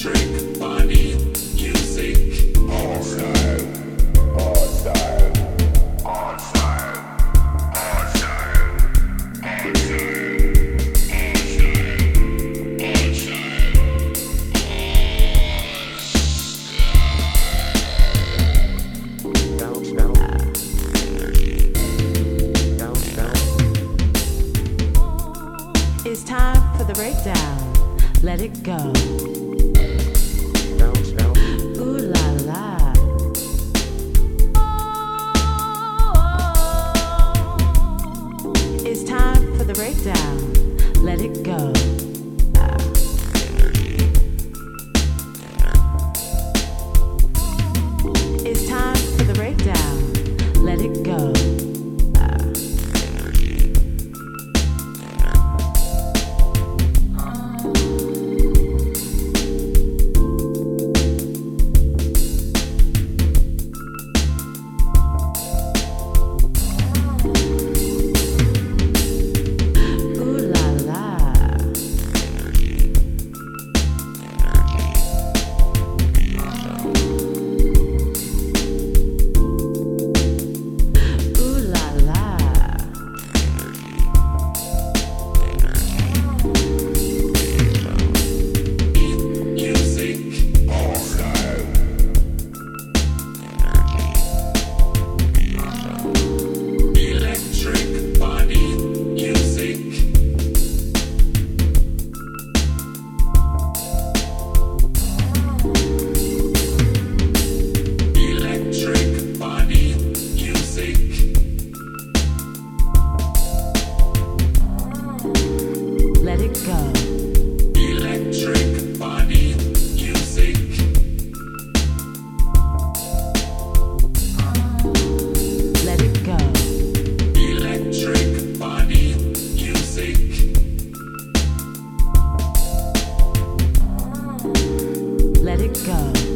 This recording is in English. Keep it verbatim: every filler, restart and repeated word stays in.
Electric body music. All style, all style, all style, all style, all style, all style, all style, all style. It's time for the breakdown. Let it go. Ooh la la. It's time for the breakdown. Let it go. It's time for the breakdown. Let it go. Let it go. Electric body music. Let it go. Electric body music. Let it go.